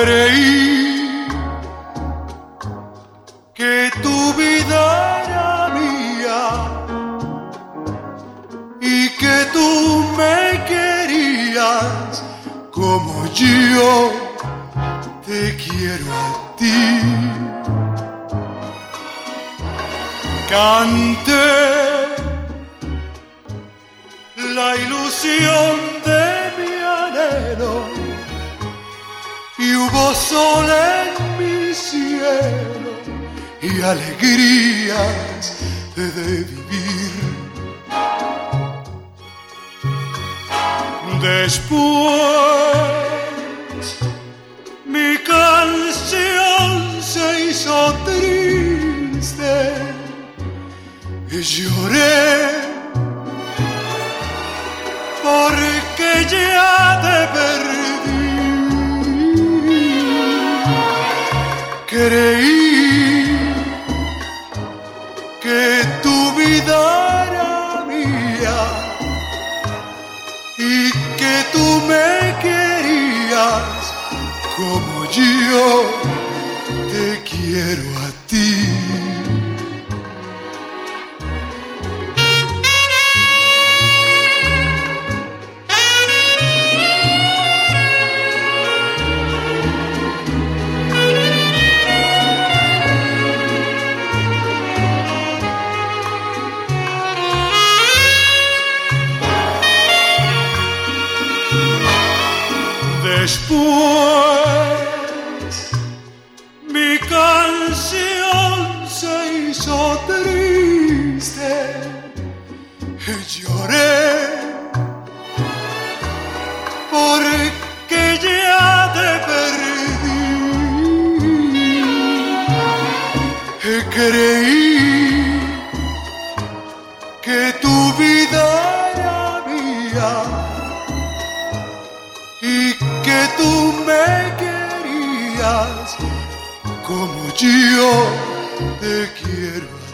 Creí que tu vida era mía y que tú me querías como yo te quiero a ti. Canté la ilusión de mi anhelo y hubo sol en mi cielo y alegrías de vivir. Después mi canción se hizo triste y lloré porque ya te perdí. Creí que tu vida era mía y que tú me querías como yo te quiero a ti. Después mi canción se hizo triste y lloré porque ya te perdí. Creí que tu vida era mía y que tú me querías como yo te quiero.